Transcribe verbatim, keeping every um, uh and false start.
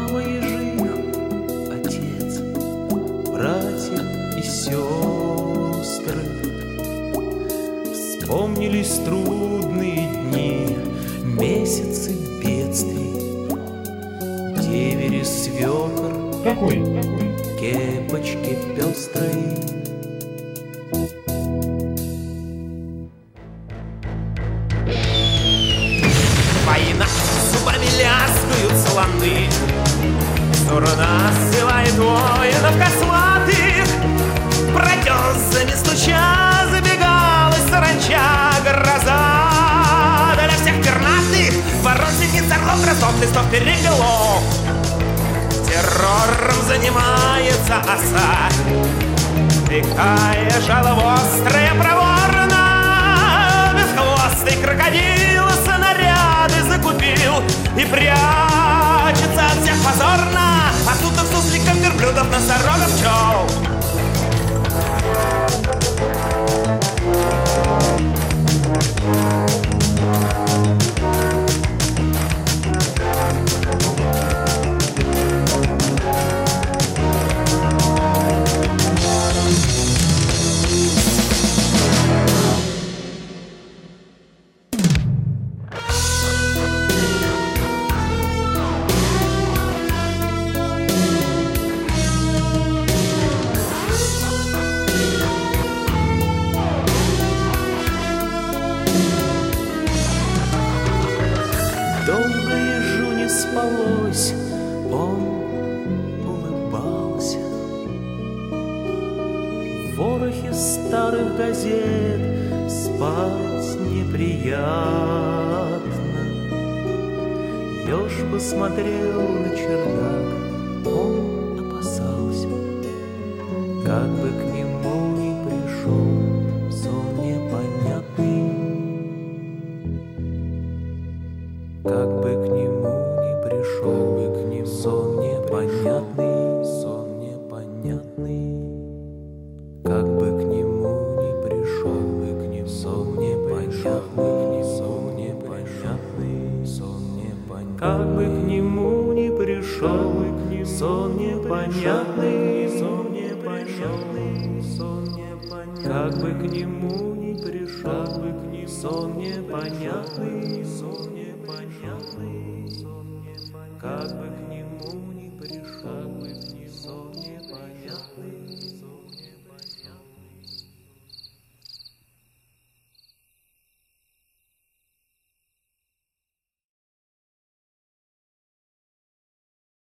мама ежик, отец, братья и сестры. Вспомнились трудные дни, месяцы бедствий, деверь и свекор, Какой? Какой? кепочки пестрые. Война, зубами лязгают слоны, сторона ссылает воинов косматых. Протезами стуча забегалась саранча, гроза для всех пернатых. Ворон сидит орлов, дрозд, листов переголов. Террором занимается оса, векая жало острое проворно. Бесхвостый крокодил снаряды закупил и прячется от всех позорно. А тут их сусликов, верблюдов, носорогов, пчел. Долго ежу не спалось, он улыбался. В ворохе старых газет спать неприятно. Еж посмотрел на чердак, он опасался, как бы к нему не пришел сон непонятный. Как бы к нему не пришел, бы к нему сон непонятный, сон непонятный. Как бы к нему не пришел, бы к нему сон непонятный, сон непонятный, сон непонятный. Как бы к нему не пришел, бы к нему сон непонятный, сон непонятный, сон непонятный. Как бы к нему не пришел, бы к нему сон непонятный, сон непонятный. Понятный сон, непонятный, как бы к нему